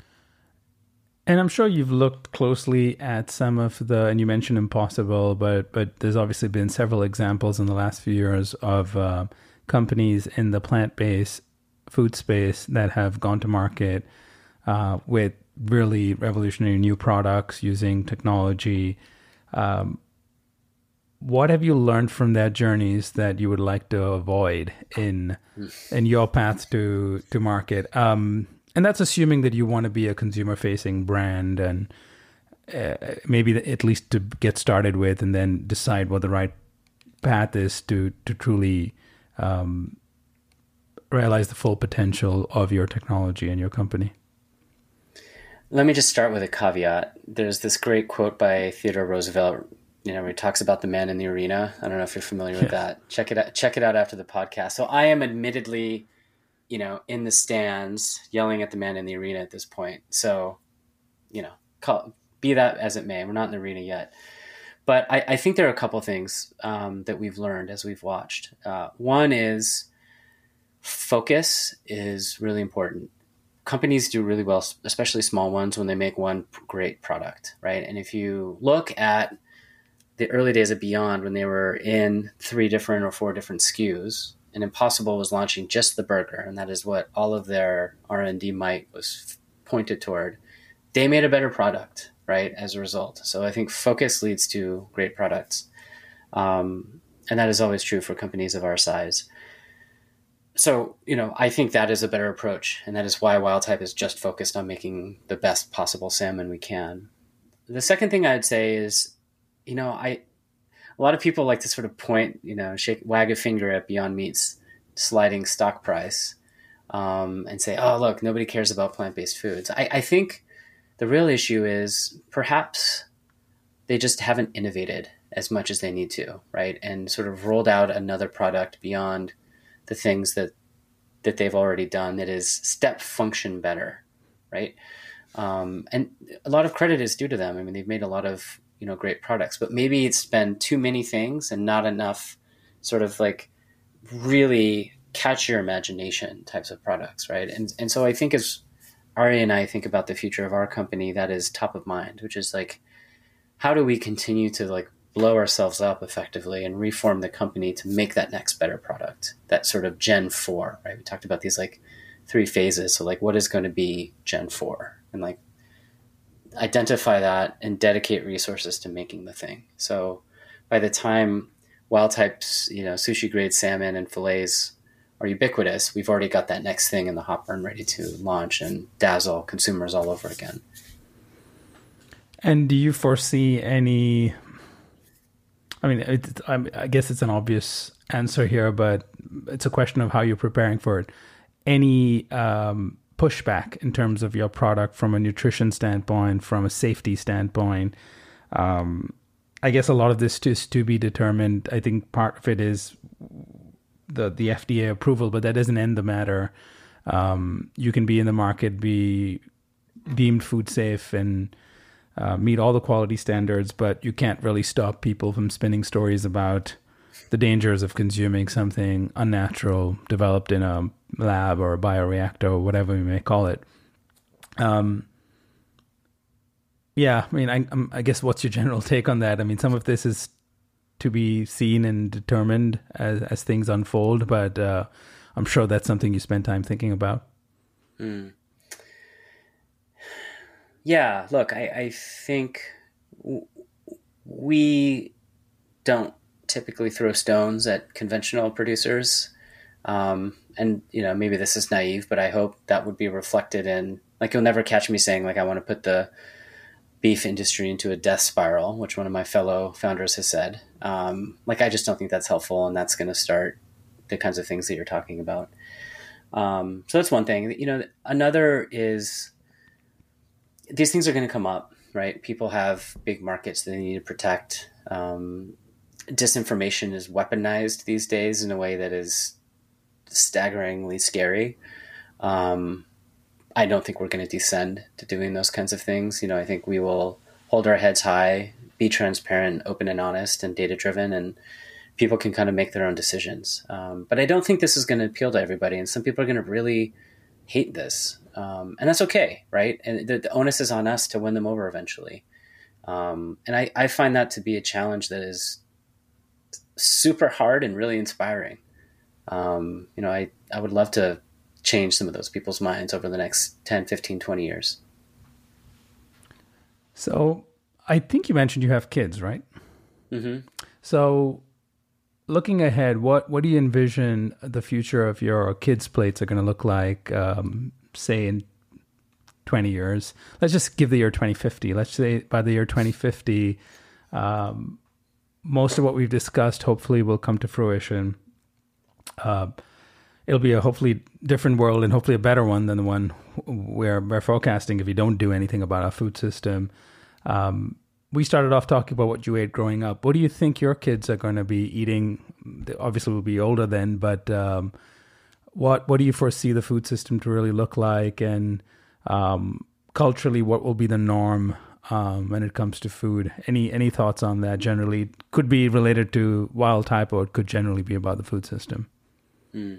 And I'm sure you've looked closely at some of the, and you mentioned Impossible, but but there's obviously been several examples in the last few years of uh, companies in the plant-based food space that have gone to market uh, with really revolutionary new products using technology. Um, what have you learned from their journeys that you would like to avoid in in your path to to market? Um, and that's assuming that you want to be a consumer-facing brand and uh, maybe at least to get started with, and then decide what the right path is to to truly um, realize the full potential of your technology and your company. Let me just start with a caveat. There's this great quote by Theodore Roosevelt, you know, where he talks about the man in the arena. I don't know if you're familiar with yeah. that. Check it out. Check it out after the podcast. So I am admittedly, you know, in the stands yelling at the man in the arena at this point. So, you know, call, be that as it may, we're not in the arena yet. But I, I think there are a couple of things um, that we've learned as we've watched. Uh, one is focus is really important. Companies do really well, especially small ones, when they make one great product, right? And if you look at the early days of Beyond, when they were in three different or four different S K Us, and Impossible was launching just the burger, and that is what all of their R and D might was pointed toward, they made a better product, right, as a result. So I think focus leads to great products. Um, and that is always true for companies of our size. So, you know, I think that is a better approach, and that is why Wildtype is just focused on making the best possible salmon we can. The second thing I'd say is, you know, I a lot of people like to sort of point, you know, shake, wag a finger at Beyond Meat's sliding stock price um, and say, oh, look, nobody cares about plant-based foods. I, I think the real issue is perhaps they just haven't innovated as much as they need to, right? And sort of rolled out another product beyond the things that that they've already done that is step function better, right? Um, and a lot of credit is due to them. I mean, they've made a lot of, you know, great products, but maybe it's been too many things and not enough sort of like really catch your imagination types of products, right? And and so I think as Ari and I think about the future of our company, that is top of mind, which is like, how do we continue to like blow ourselves up effectively and reform the company to make that next better product, that sort of Gen four, right? We talked about these like three phases. So like, what is going to be Gen four? And like, identify that and dedicate resources to making the thing. So by the time wild types, you know, sushi grade salmon and fillets are ubiquitous, we've already got that next thing in the hopper and ready to launch and dazzle consumers all over again. And do you foresee any, I mean, it, I guess it's an obvious answer here, but it's a question of how you're preparing for it. Any um, pushback in terms of your product from a nutrition standpoint, from a safety standpoint? Um, I guess a lot of this is to be determined. I think part of it is the, the F D A approval, but that doesn't end the matter. Um, you can be in the market, be deemed food safe and uh, meet all the quality standards, but you can't really stop people from spinning stories about the dangers of consuming something unnatural developed in a lab or a bioreactor or whatever we may call it. Um, yeah, I mean, I, I guess what's your general take on that? I mean, some of this is to be seen and determined as, as things unfold, but uh, I'm sure that's something you spend time thinking about. Mm. Yeah, look, I, I think w- we don't typically throw stones at conventional producers. Um, and, you know, maybe this is naive, but I hope that would be reflected in, like, you'll never catch me saying, like, I want to put the beef industry into a death spiral, which one of my fellow founders has said. Um, like, I just don't think that's helpful, and that's going to start the kinds of things that you're talking about. Um, so that's one thing. You know, another is these things are going to come up, right? People have big markets that they need to protect. Um, disinformation is weaponized these days in a way that is staggeringly scary. Um, I don't think we're going to descend to doing those kinds of things. You know, I think we will hold our heads high, be transparent, open and honest and data driven, and people can kind of make their own decisions. Um, but I don't think this is going to appeal to everybody. And some people are going to really hate this. Um, and that's okay, right? And the, the onus is on us to win them over eventually. Um, and I, I find that to be a challenge that is super hard and really inspiring. Um, you know, I, I would love to change some of those people's minds over the next ten, fifteen, twenty years. So I think you mentioned you have kids, right? Mm-hmm. So looking ahead, what, what do you envision the future of your kids' plates are going to look like, um, say in twenty years? Let's just give the year twenty fifty. Let's say by the year twenty fifty, um, most of what we've discussed hopefully will come to fruition. Uh, it'll be a hopefully different world and hopefully a better one than the one where we're forecasting if you don't do anything about our food system. Um, we started off talking about what you ate growing up. What do you think your kids are going to be eating? They obviously will be older then, but um, what what do you foresee the food system to really look like? And um, culturally, what will be the norm um, when it comes to food? Any any thoughts on that? Generally, could be related to wild type, or it could generally be about the food system. Mm.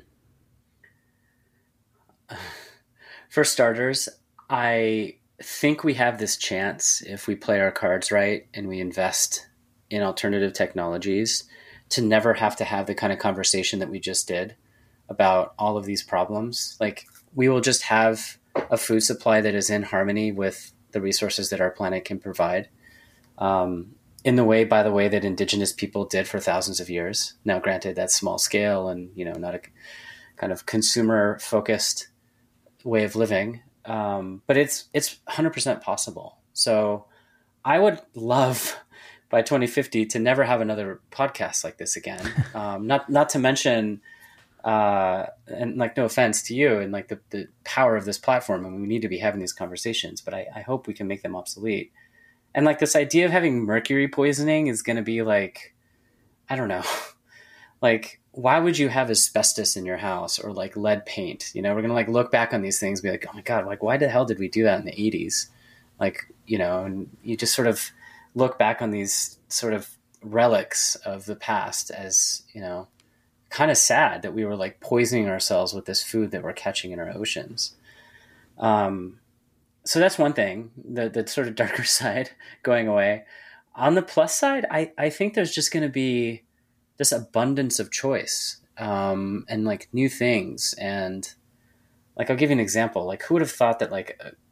For starters, I think we have this chance, if we play our cards right and we invest in alternative technologies, to never have to have the kind of conversation that we just did about all of these problems. Like, we will just have a food supply that is in harmony with the resources that our planet can provide. Um, in the way, by the way, that indigenous people did for thousands of years. Now, granted, that's small scale and, you know, not a kind of consumer focused way of living. Um, but it's, it's one hundred percent possible. So I would love by twenty fifty to never have another podcast like this again. Um, not, not to mention, uh, and like, no offense to you and like the, the power of this platform. I mean, we need to be having these conversations, but I, I hope we can make them obsolete. And like this idea of having mercury poisoning is going to be like, I don't know, like, why would you have asbestos in your house or like lead paint? You know, we're going to like look back on these things and be like, oh my God, like, why the hell did we do that in the eighties? Like, you know, and you just sort of look back on these sort of relics of the past as, you know, kind of sad that we were like poisoning ourselves with this food that we're catching in our oceans. Um, so that's one thing, the, the sort of darker side going away. On the plus side, I, I think there's just going to be this abundance of choice, um, and like new things. And like, I'll give you an example. Like, who would have thought that like a, a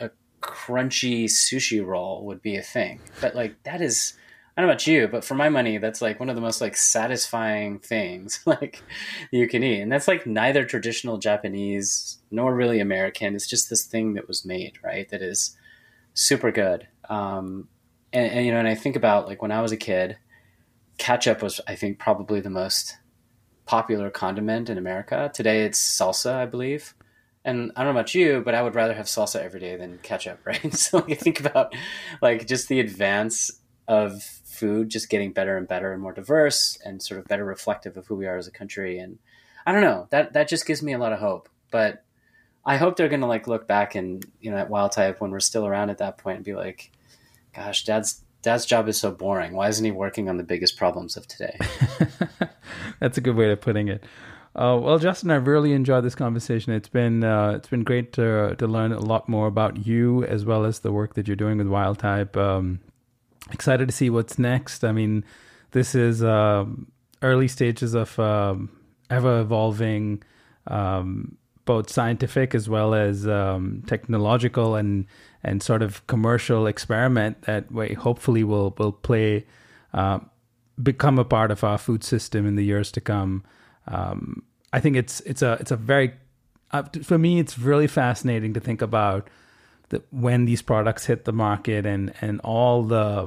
crunchy sushi roll would be a thing. But like that is, I don't know about you, but for my money, that's like one of the most like satisfying things like you can eat. And that's like neither traditional Japanese nor really American. It's just this thing that was made, right? That is super good. Um, and, and, you know, and I think about like when I was a kid, ketchup was, I think, probably the most popular condiment in America. Today it's salsa, I believe. And I don't know about you, but I would rather have salsa every day than ketchup, right? So like, I think about like just the advance of food just getting better and better and more diverse and sort of better reflective of who we are as a country. And I don't know, that, that just gives me a lot of hope. But I hope they're going to like look back and, you know, at Wild Type when we're still around at that point and be like, gosh, dad's, dad's job is so boring. Why isn't he working on the biggest problems of today? That's a good way of putting it. Uh, well, Justin, I've really enjoyed this conversation. It's been uh, it's been great to to learn a lot more about you as well as the work that you're doing with Wild Type. Um, excited to see what's next. I mean, this is uh, early stages of um, ever evolving, um, both scientific as well as um, technological and and sort of commercial experiment that way hopefully will will play uh, become a part of our food system in the years to come. Um, I think it's it's a it's a very uh, for me it's really fascinating to think about the, when these products hit the market and and all the,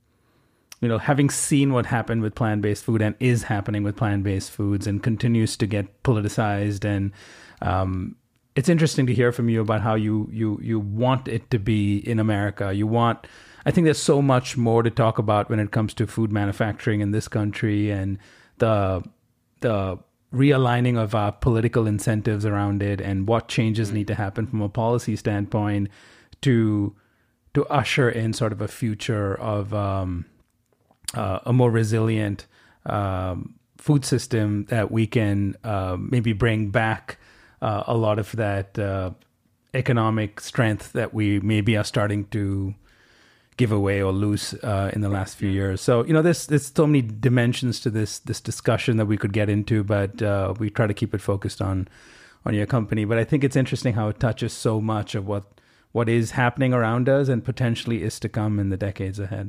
you know, having seen what happened with plant-based food and is happening with plant-based foods and continues to get politicized. And um, it's interesting to hear from you about how you you you want it to be in America. You want I think there's so much more to talk about when it comes to food manufacturing in this country and the the realigning of our political incentives around it and what changes need to happen from a policy standpoint to to usher in sort of a future of um, uh, a more resilient um, food system that we can uh, maybe bring back uh, a lot of that uh, economic strength that we maybe are starting to give away or lose uh, in the last few years. So, you know, there's there's so many dimensions to this this discussion that we could get into, but uh, we try to keep it focused on on your company. But I think it's interesting how it touches so much of what what is happening around us and potentially is to come in the decades ahead.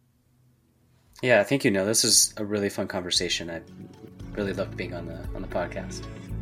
Yeah, I think, you know, this is a really fun conversation. I really loved being on the on the podcast.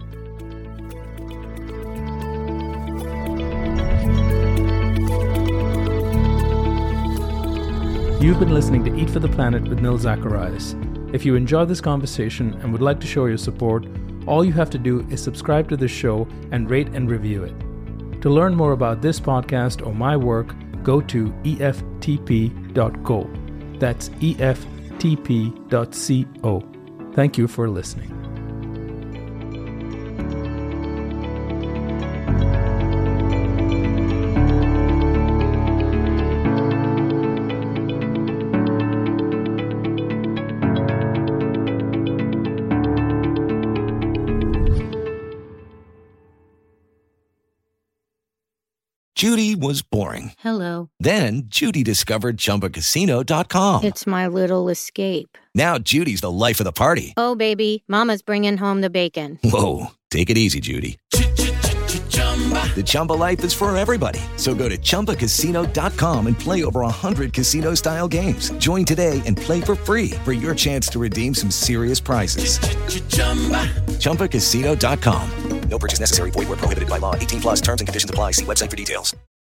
You've been listening to Eat for the Planet with Nil Zacharias. If you enjoyed this conversation and would like to show your support, all you have to do is subscribe to this show and rate and review it. To learn more about this podcast or my work, go to E F T P dot co. That's E F T P dot co. Thank you for listening. Judy was boring. Hello. Then Judy discovered Chumba Casino dot com. It's my little escape. Now Judy's the life of the party. Oh, baby, mama's bringing home the bacon. Whoa, take it easy, Judy. The Chumba life is for everybody. So go to Chumba Casino dot com and play over one hundred casino-style games. Join today and play for free for your chance to redeem some serious prizes. Chumba Casino dot com. No purchase necessary. Void where prohibited by law. eighteen plus terms and conditions apply. See website for details.